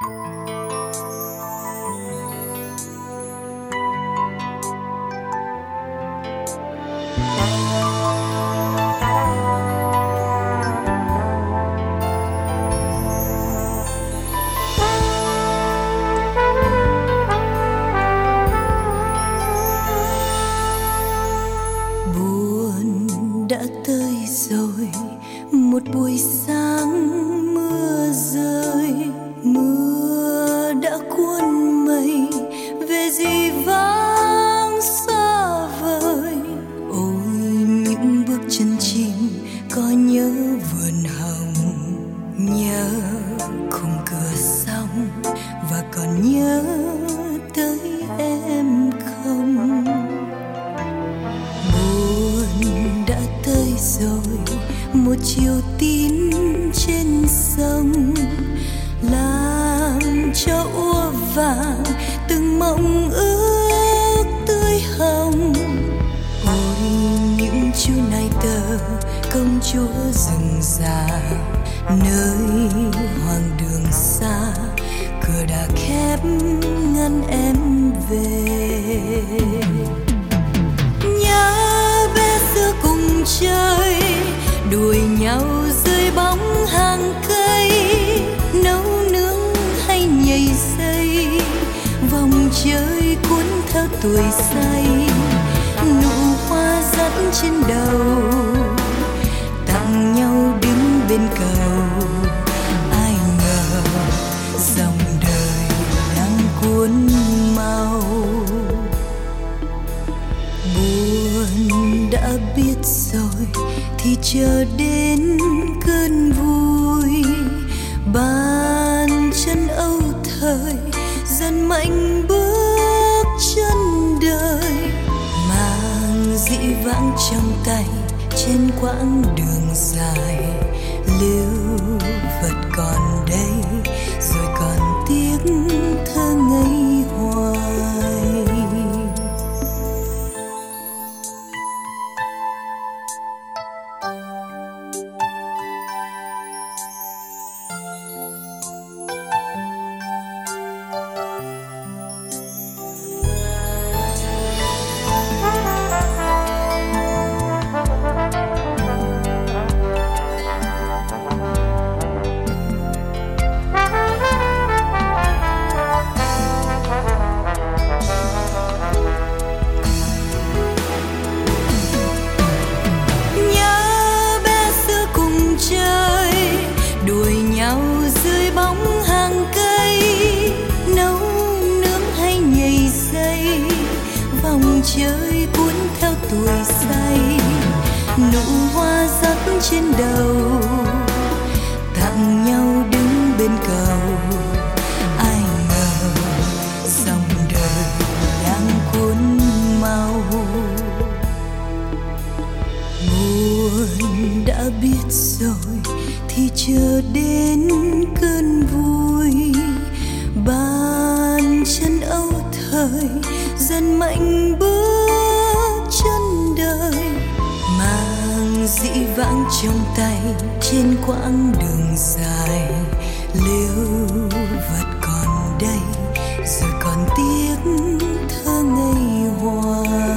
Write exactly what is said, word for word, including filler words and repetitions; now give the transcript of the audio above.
Đã tới rồi một buổi sáng mưa rơi, mưa đã cuốn mây về dĩ vãng xa vời. Ôi những bước chân chim có nhớ vườn hồng, nhớ khung cửa sông và còn nhớ tới em không? Rồi một chiều tím trên sông làm cho úa vàng từng mộng ước tươi hồng. Ôi những chú nai tơ công chúa rừng già, nơi hoang đường xa cửa đã khép ngăn em về. Nhớ bé xưa cùng chơi đuổi nhau dưới bóng hàng cây, nấu nướng hay nhảy dây, vòng chơi cuốn theo tuổi say. Nụ hoa dắt trên đầu tặng nhau đứng bên cầu, ai ngờ dòng đời đang cuốn mau. Buồn đã biết rồi thì chờ đến cơn vui, bàn chân âu thời dần mạnh bước chân đời, mang dĩ vãng trong tay trên quãng đường dài. Lưu vật còn đây rồi còn tiếc thơ ngây hoài. Chơi cuốn theo tuổi say, nụ hoa dắt trên đầu tặng nhau đứng bên cầu, ai ngờ dòng đời đang cuốn mau. Buồn đã biết rồi thì chờ đến cơn vui, bàn chân âu thời dần mạnh bước chân đời, mang dĩ vãng trong tay trên quãng đường dài. Lưu vật còn đây rồi còn tiếc thơ ngây hoài.